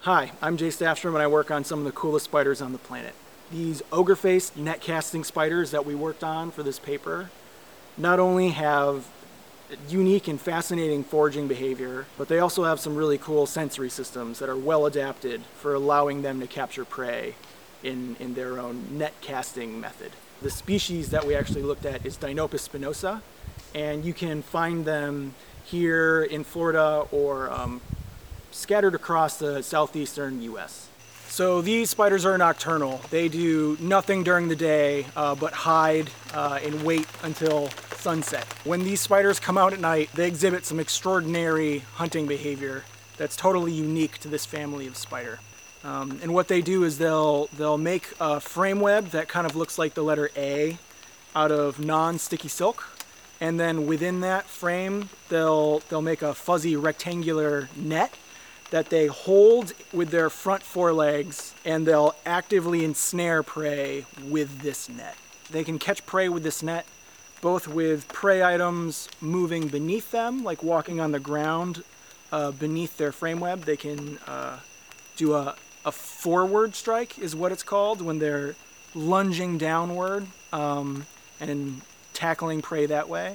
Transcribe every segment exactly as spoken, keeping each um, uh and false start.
Hi, I'm Jay Staffstrom and I work on some of the coolest spiders on the planet. These ogre-faced net casting spiders that we worked on for this paper not only have unique and fascinating foraging behavior, but they also have some really cool sensory systems that are well adapted for allowing them to capture prey in, in their own net casting method. The species that we actually looked at is Dinopus spinosa, and you can find them here in Florida or um, scattered across the southeastern U S. So these spiders are nocturnal. They do nothing during the day uh, but hide uh, and wait until sunset. When these spiders come out at night, they exhibit some extraordinary hunting behavior that's totally unique to this family of spider. Um, and what they do is they'll, they'll make a frame web that kind of looks like the letter A out of non-sticky silk. And then within that frame, they'll, they'll make a fuzzy rectangular net that they hold with their front forelegs, and they'll actively ensnare prey with this net. They can catch prey with this net, both with prey items moving beneath them, like walking on the ground uh, beneath their frame web. They can uh, do a, a forward strike, is what it's called, when they're lunging downward um, and tackling prey that way.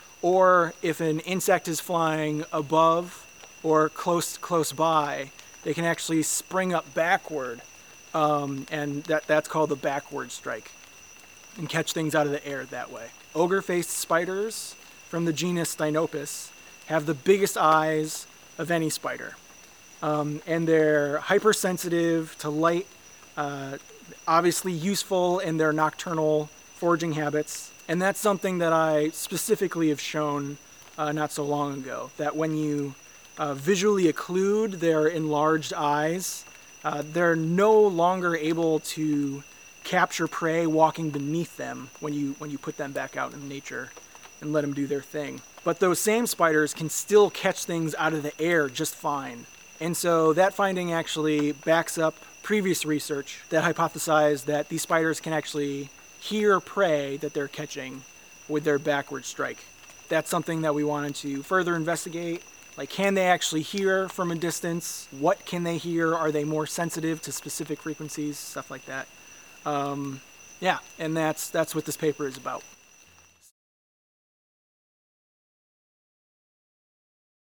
Or if an insect is flying above or close close by, they can actually spring up backward, um, and that, that's called the backward strike, and catch things out of the air that way. Ogre-faced spiders from the genus Dinopus have the biggest eyes of any spider, um, and they're hypersensitive to light, uh, obviously useful in their nocturnal foraging habits, and that's something that I specifically have shown uh, not so long ago, that when you Uh, visually occlude their enlarged eyes, uh, they're no longer able to capture prey walking beneath them when you when you put them back out in nature and let them do their thing. But those same spiders can still catch things out of the air just fine. And so that finding actually backs up previous research that hypothesized that these spiders can actually hear prey that they're catching with their backward strike. That's something that we wanted to further investigate. Like, can they actually hear from a distance? What can they hear? Are they more sensitive to specific frequencies? Stuff like that. Um, yeah, and that's, that's what this paper is about.